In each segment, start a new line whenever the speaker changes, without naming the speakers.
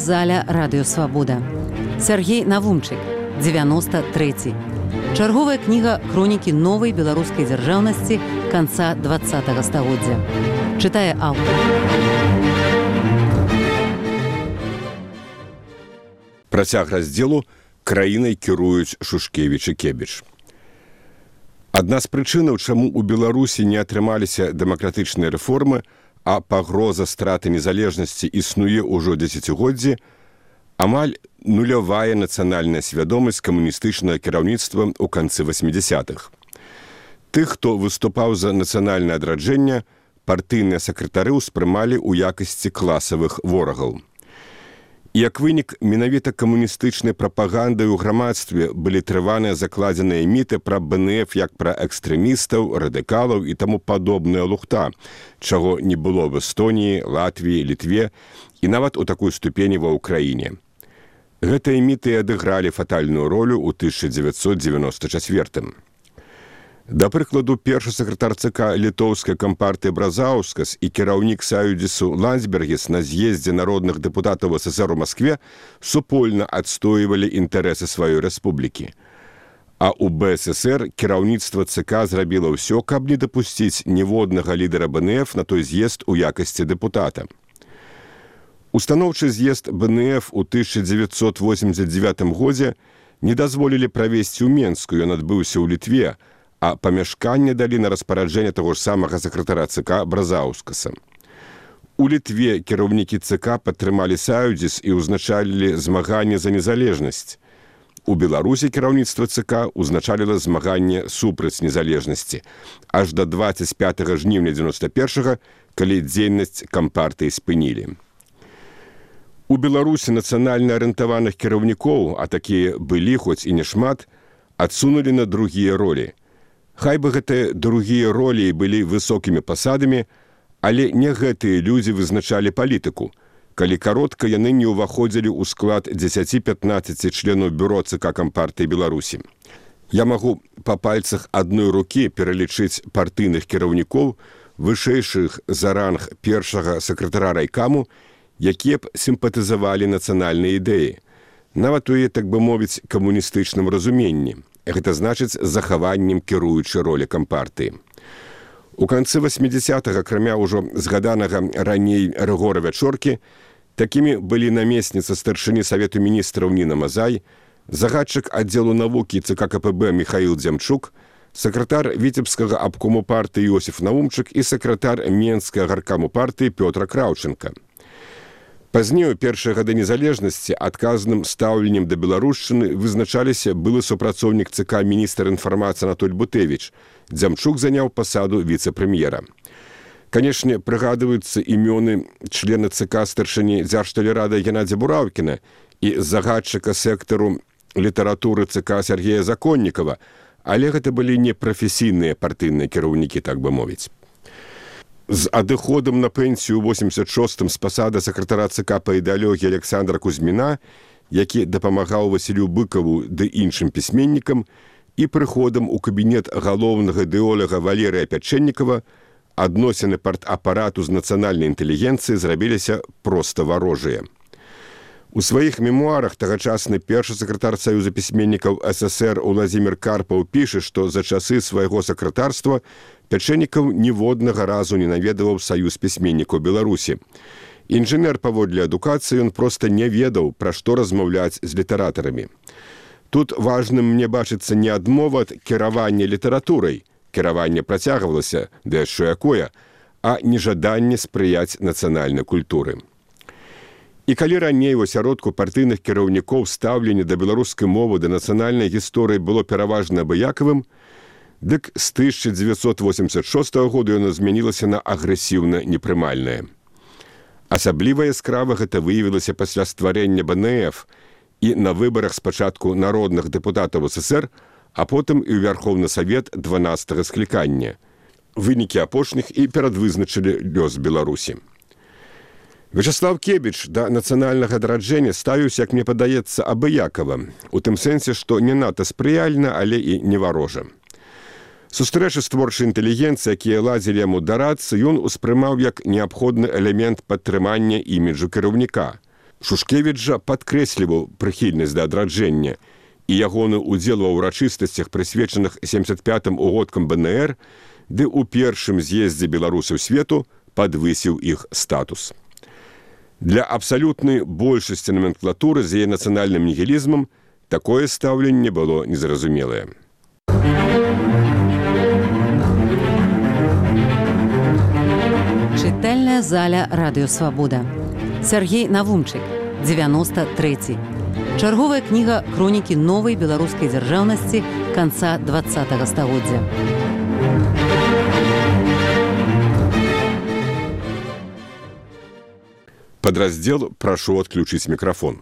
аўдыёзаля «Радыёсвабода». Сергей Навумчык, 93. Чарговая кніга хронікі новай беларускай дзяржаўнасці канца 20-го стагоддзя. Чытае аўтар.
Працяг раздзелу «Краінай кіруюць Шушкевіч і Кебіч». Адна з прычынаў, чаму ў Беларусі не атрымаліся дэмакратычныя рэформы, а пагроза страты незалежнасці існуе ўжо дзесяцігоддзі, амаль нулявая нацыянальная свядомасць камуністычнага кіраўніцтва ў канцы 80-х. Тых, хто выступаў за нацыянальнае адраджэнне, партыйныя сакратары ўспрымалі ў якасці класавых ворагаў. Як вынік, менавіта камуністычнай прапагандай у грамадстве былі трываныя закладзеныя міты пра БНФ як пра экстрэмістаў, радыкалаў і таму падобная лухта, чаго не было в Эстоніі, Латвіі, Літве і нават у такой ступені ва ўкраіне. Гэтыя міты адыгралі фатальную ролю ў 1994-м. Да прыкладу, першы сакратар ЦК літоўскай кампартыі Бразаускас і кіраўнік Саюдзісу Ландсбергіс на з'ездзе народных дэпутатаў СССР у Маскве супольна адстойвалі інтарэсы сваёй рэспублікі. А ў БССР кіраўніцтва ЦК зрабіла ўсё, каб не дапусціць ніводнага лідара БНФ на той з'езд у якасці дэпутата. Устаноўчы з'езд БНФ у 1989 годзе не дазволілі правесці ў Менску, ён адбыўся ў Літве, а памяшканне далі на распараджэнне таго ж самага сакратара ЦК Бразаускаса. У Літве кіраўнікі ЦК падтрымалі Саюдзіс і ўзначалілі змаганне за незалежнасць. У Беларусі кіраўніцтва ЦК ўзначаліла змаганне супраць незалежнасці, аж да 25 жніўня 91-го, калі дзейнасць кампартыі спынілі. У Беларусі нацыянальна арыентаваных кіраўнікоў, а такія былі, хоць і не шмат, адсунулі на другія ролі. Хай бы гэтыя другія ролі былі высокімі пасадамі, але не гэтыя людзі вызначалі палітыку. Калі каротка, яны не ўваходзілі ў склад 10-15 членаў бюро ЦК Кампартыі Беларусі. Я магу па пальцах адной рукі пералічыць партыйных кіраўнікоў, вышэйшых за ранг першага сакратара райкаму, якія б сімпатызавалі нацыянальныя ідэі, нават у яе, так бы мовіць, камуністычным разуменні. Гэта значыць захаваннем кіруючай ролі кампартыі. У канцы 80-х, акрамя ўжо згаданага раней Рыгора Вячоркі, такімі былі намесніца старшыні Савету міністраў Ніна Мазай, загадчык аддзелу навукі ЦК КПБ Міхаіл Дзямчук, сакратар Віцебскага абкому партыі Йосіф Наумчык і сакратар Менскага гаркаму партыі Пётра Краўченка. Пазней у першыя гады незалежнасці адказным стаўленнем да беларушчыны вызначаліся былы супрацоўнік ЦК міністр інфармацыі Анатоль Бутевіч. Дзямчук заняў пасаду віцэ-прэм'ера. Канешне, прыгадваюцца імёны члена ЦК старшыні Дзяржтэлерады Геннадзя Бураўкіна і загадчыка сектару літаратуры ЦК Сергея Законнікава, але гэта былі не прафесійныя партыйныя кіраўнікі, так бы мовіць. З адыходам на пенсію ў 86-м з пасады сакратара ЦК па ідэалогіі Александра Кузьміна, які дапамагаў Васілю Быкаву ды іншым пісьменнікам, і прыходам у кабінет галоўнага ідэолага Валерыя Пячэннікава адносіны партапарату з нацыянальнай інтэлігенцыі зрабіліся проста варожыя. У сваіх мемуарах тагачасны першы сакратар Саюза пісьменнікаў СССР Уладзімір Карпаў піша, што за часы свайго сакратарства Пячэннікаў ніводнага разу не наведаваў Саюз пісьменнікаў Беларусі. Інжынер паводле адукацыі ён проста не ведаў, пра што размаўляць з літаратарамі. Тут важным мне бачыцца не адмова ад кіравання літаратурай, кіраванне працягвалася, да яшчэ якое, а нежаданне спрыяць нацыянальнай культуры. І калі раней у асяродку партыйных кіраўнікоў стаўленне да беларускай мовы да нацыянальнай гісторыі было пераважна абыякавым, дык з 1986 года яно змянілася на агрэсіўна непрымальнае. Асабліва яскрава гэта выявілася пасля стварэння БНФ і на выбарах спачатку народных дэпутатаў СССР, а потым і ў Вярхоўны Савет 12-го склікання. Вынікі апошніх і перадвызначылі лёс Беларусі. Вячаслав Кебіч да нацыянальнага адраджэння ставіўся, як мне падаецца, абыякава, у тым сэнсе, што не надта спрыяльна, але і не варожа. Сустрэчы з творчай інтэлігенцыі, якія ладзілі яму дарацца, ён успрымаў як неабходны элемент падтрымання іміджу кіраўніка. Шушкевіч жа падкрэсліваў прыхільнасць да адраджэння, і ягоны ўдзел ва ўрачыстасцях, прысвечаных 75-м угодкам БНР, ды ў першым з'ездзе беларусаў свету падвысіў іх статус. Для абсалютнай большасці номенклатуры з яе нацыянальным нігілізмам такое стаўленне было незразумелае.
Чытальная заля Радыё Свабода. Сергей Навумчык, 93. Чарговая кніга хронікі новай беларускай дзяржаўнасці канца 20-го стагоддзя.
Подраздел «Прошу отключить микрофон».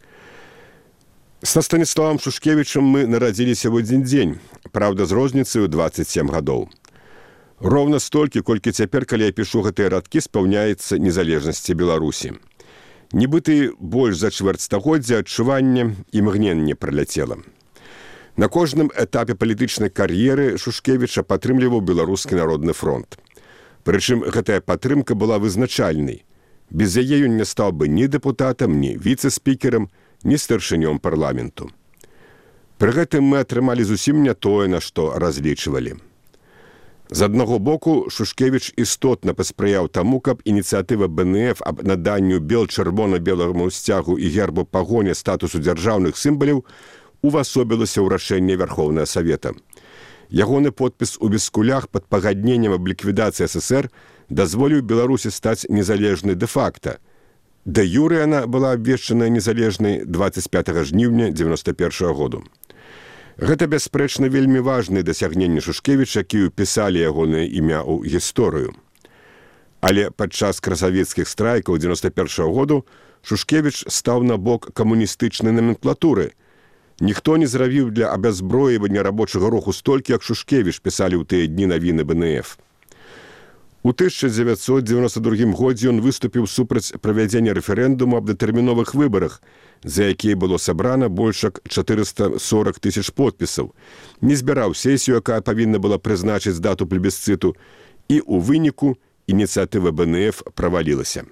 Со Станиславом Шушкевичем мы нарадзіліся в один дзень, правда, з розніцаю 27 гадоў. Роўна столькі, колькі цяпер, калі я пішу гэтыя радкі, спаўняецца незалежнасці Беларусі. Нібыты больш за чвэрць стагоддзя адчування імгненне праляцела. На кожным этапе палітычнай кар'еры Шушкевіча падтрымліваў Беларускі народны фронт. Прычым гэтая падтрымка была вызначальнай. Без яе ён не стаў бы ні дэпутатам, ні віцэ-спікерам, ні старшынём парламенту. Пры гэтым мы атрымалі зусім не тое, на што разлічвалі. З аднаго боку, Шушкевіч істотна паспрыяў таму, каб ініцыятыва БНФ аб наданню бел-чырвона-беламу сцягу і гербу пагоня статусу дзяржаўных сімваляў увасобілася ў рашэнне Вярхоўнага Савета. Ягоны подпіс у бескулях пад пагадненнем аб ліквідацыі СССР дазволіў Беларусі стаць незалежнай дэ-факта. Дэ-юрэ яна была абвешчаная незалежнай 25 жніўня 1991 году. Гэта, бясспрэчна, вельмі важныя дасягненні Шушкевіча, якія ўпісалі ягонае імя ў гісторыю. Але падчас красавецкіх страйкаў 1991 году Шушкевіч стаў на бок камуністычнай номенклатуры. Ніхто не зрабіў для абязброівання рабочага руху столькі, як Шушкевіч, пісалі ў тыя дні навіны БНФ. У 1992 годзе ён выступіў супраць правядзення рэферэндуму аб датэрміновых выбарах, за якія было сабрана больш як 440 тысяч подпісаў, не збіраў сесію, якая павінна была прызначыць дату плебісцыту, і ў выніку ініцыятыва БНФ правалілася.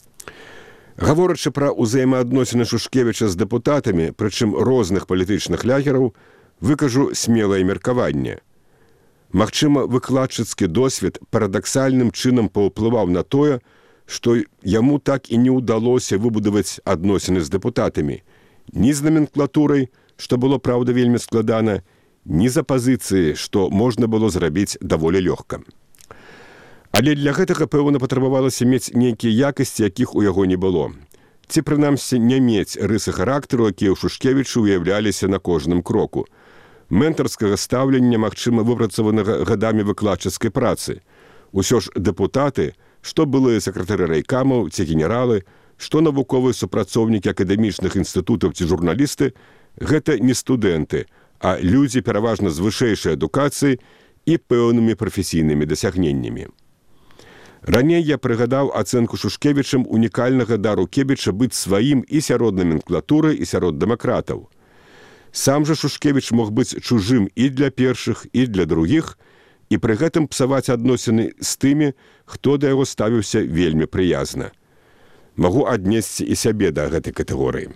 Гаворачы пра ўзаемаадносіны Шушкевіча з дэпутатамі, прычым розных палітычных лягераў, выкажу смелае меркаванне. Магчыма, выкладчыцкі досвед парадаксальным чынам паўплываў на тое, што яму так і не ўдалося выбудаваць адносіны з дэпутатамі, ні з номенклатурай, што было, праўда, вельмі складана, ні з апазіцыяй, што можна было зрабіць даволі лёгка. Але для гэтага, пэўна, патрабавалася мець нейкія якасці, якіх у яго не было. Ці, прынамсі, не мець рысы характару, якія ў Шушкевічу уяўляліся на кожным кроку. Ментарскага стаўлення, магчыма, выпрацаванага гадамі выкладчыцкай працы. Усё ж дэпутаты, што былыя сакратары райкамаў ці генералы, што навуковыя супрацоўнікі акадэмічных інстытутаў ці журналісты, гэта не студэнты, а людзі пераважна з вышэйшай адукацыяй і пэўнымі прафесійнымі дасягненнямі. Раней я прыгадаў ацэнку Шушкевічам унікальнага дару Кебіча быць сваім і сярод номенклатуры, і сярод дэмакратаў. Сам жа Шушкевіч мог быць чужым і для першых, і для другіх, і пры гэтым псаваць адносіны з тымі, хто да яго ставіўся вельмі прыязна. Магу аднесці і сябе да гэтай катэгорыі.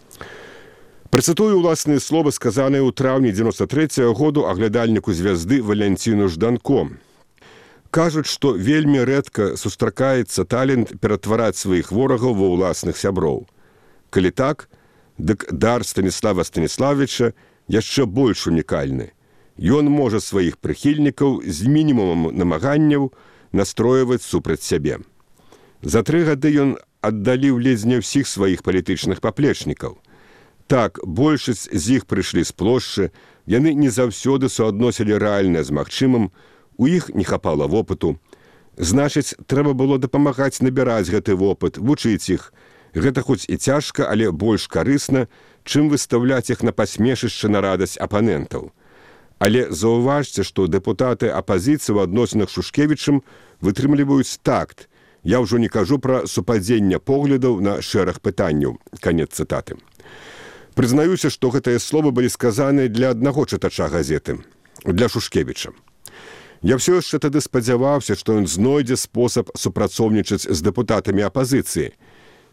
Працытую ўласныя словы, сказаныя ў траўні 93 году аглядальніку «Звязды» Валянціну Жданко. Кажуць, што вельмі рэдка сустракаецца талент ператвараць сваіх ворагаў ва ўласных сяброў. Калі так, дык дар Станіслава Станіславіча яшчэ больш унікальны. Ён можа сваіх прыхільнікаў з мінімумам намаганняў настройваць супраць сябе. За 3 гады ён аддаліў ледзь не ўсіх сваіх палітычных паплечнікаў. Так, большасць з іх прыйшлі з плошчы, яны не заўсёды суадносілі рэальнае з магчымым, у іх не хапала вопыту. Значыць, трэба было дапамагаць набіраць гэты вопыт, вучыць іх. Гэта хоць і цяжка, але больш карысна, чым выстаўляць іх на пасмешышча на радасць апанентаў. Але заўважце, што дэпутаты апазіцыі ў адносінах з Шушкевічам вытрымліваюць такт. Я ўжо не кажу пра супадзенне поглядаў на шэраг пытанняў. Канец цытаты. Прызнаюся, што гэтыя словы былі сказаныя для аднаго чытача газеты, для Шушкевіча. Я ўсё яшчэ тады спадзяваўся, што ён знойдзе спосаб супрацоўнічаць з дэпутатамі апазіцыі.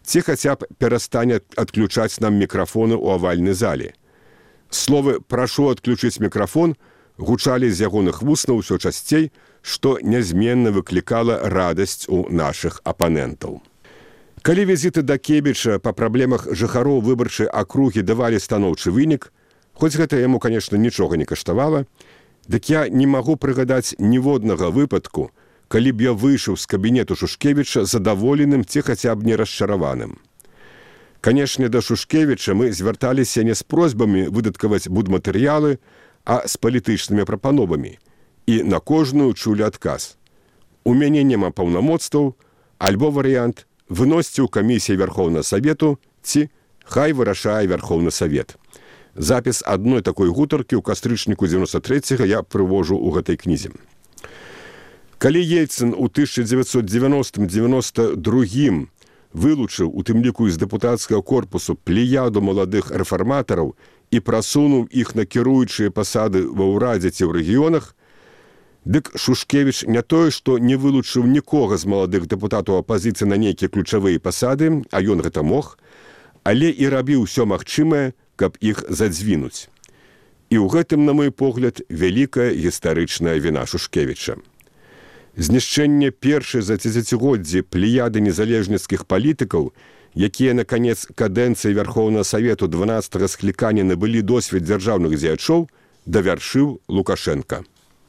ці хаця б перастане адключаць нам мікрафоны ў авальнай зале. Словы «прашу адключыць мікрафон» гучалі з ягоных вуснаў усё часцей, што нязменна выклікала радасць у нашых апанентаў. Калі візіты да Кебіча па праблемах жыхароў выбарчай акругі давалі станоўчы вынік, хоць гэта яму, конечно, нічога не каштавала, дык я не магу прыгадаць ніводнага выпадку, калі б я выйшаў з кабінету Шушкевіча задаволеным ці хаця б не расчараваным. Канешне, да Шушкевіча мы звярталіся не з просьбамі выдаткаваць будматэрыялы, а з палітычнымі прапановамі. І на кожную чулі адказ. У мяне няма паўнамоцтваў, альбо варыянт «выносьце ў камісіі Вярхоўнага Савету» ці «хай вырашае Вярхоўны Савет». Запіс адной такой гутаркі ў кастрычніку 93-го я прывожу ў гэтай кнізе. Калі Ельцын у 1990-92 вылучыў, у тым ліку з дэпутацкага корпусу, плеяду маладых рэфарматараў і прасунуў іх на кіруючыя пасады ва ўрадзе ці ў рэгіёнах, дык Шушкевіч не тое, што не вылучыў нікога з маладых дэпутатаў апазіцыі на нейкія ключавыя пасады, а ён гэта мог, але і рабіў усё магчымае, каб іх задзвінуць. І ў гэтым, на мой погляд, вялікая гістарычная віна Шушкевіча. Знішчэнне першай за дзесяцігоддзі плеяды незалежніцкіх палітыкаў, якія на канец кадэнцыі Вярхоўнага Савету 12-го склікання набылі досвед дзяржаўных дзеячоў, давяршыў Лукашенка.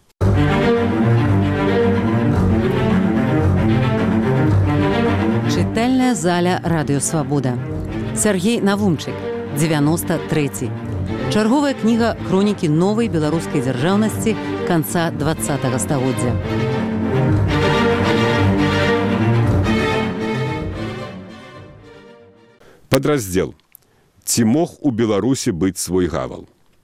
Чытальная заля Радыё Свабода. Сергей Навумчык, 93. Чарговая кніга хронікі новай беларускай дзяржаўнасці канца 20-го стагоддзя.
Падраздзел. Ці мог у Беларусі быць свой гавал?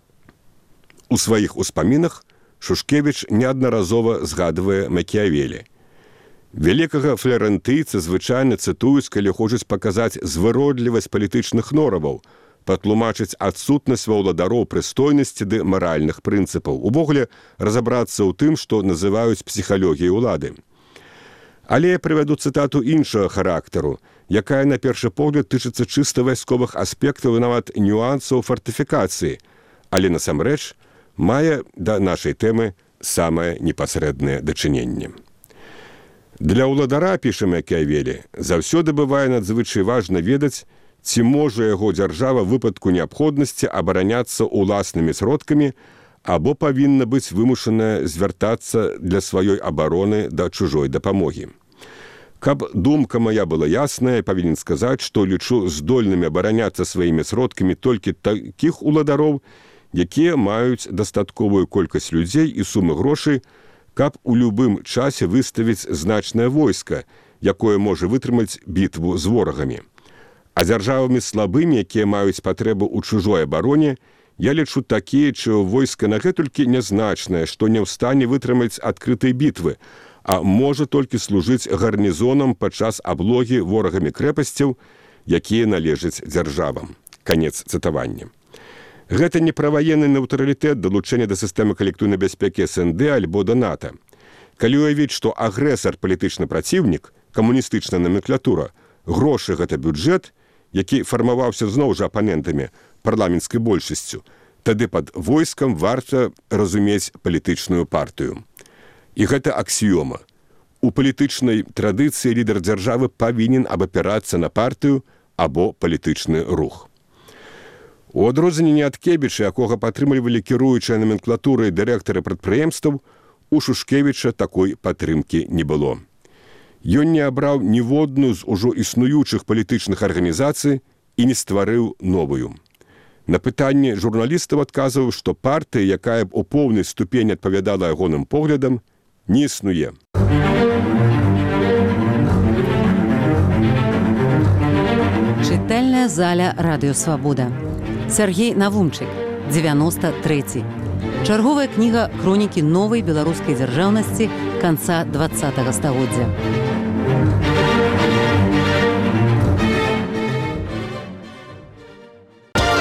У сваіх успамінах Шушкевіч неаднаразова згадвае Макіявелі. Вялікага фларэнтыйца звычайна цытуюць, калі хочуць паказаць звыродлівасць палітычных нораваў, патлумачыць адсутнасць ва ўладароў прыстойнасці ды маральных прынцыпаў, увогуле разабрацца ў тым, што называюць псіхалогіяй улады. Але я прывяду цытату іншага характару, якая на першы погляд тычыцца чыста вайсковых аспектаў і нават нюансаў фартыфікацыі, але насамрэч мае да нашай тэмы самае непасрэднае дачыненне. Для ўладара, піша Макіявелі, заўсёды бывае надзвычай важна ведаць, ці можа яго дзяржава ў выпадку неабходнасці абараняцца ўласнымі сродкамі або павінна быць вымушаная звяртацца для сваёй абароны да чужой дапамогі. Каб думка мая была ясная, павінен сказаць, што лічу здольнымі абараняцца сваімі сродкамі толькі такіх уладароў, якія маюць дастатковую колькасць людзей і сумы грошай, каб у любым часе выставіць значнае войска, якое можа вытрымаць бітву з ворагамі. А дзяржавамі слабымі, якія маюць патрэбу ў чужой абароне, я лічу такія, чыё войска нагэтулькі нязначнае, што не ў стане вытрымаць адкрытай бітвы, а можа толькі служыць гарнізонам падчас аблогі ворагамі крэпасцяў, якія належаць дзяржавам. Канец цытавання. Гэта не пра ваенны нейтралітэт, далучэнне да сістэмы калектыўнай бяспекі СНД альбо да НАТО. Калі ўявіць, што агрэсар палітычны праціўнік, камуністычная номенклатура, грошы гэта бюджэт, які фармаваўся зноў жа апанентамі парламенцкай большасцю, тады пад войскам варта разумець палітычную партыю. І гэта аксіёма. У палітычнай традыцыі лідар дзяржавы павінен абапірацца на партыю або палітычны рух. У адрозненні ад Кебіча, якога падтрымлівалі кіруючая номенклатура і дырэктары прадпрыемстваў, у Шушкевіча такой падтрымкі не было. Ён не абраў ніводную з ужо існуючых палітычных арганізацый і не стварыў новую. На пытанне журналістаў адказваў, што партыя, якая б у поўнай ступені адпавядала ягоным поглядам, не існуе.
Чытальная заля Радыё Свабода. Сергей Навумчык, 93. Чарговая кніга хронікі новай беларускай дзяржаўнасці канца 20-го стагоддзя.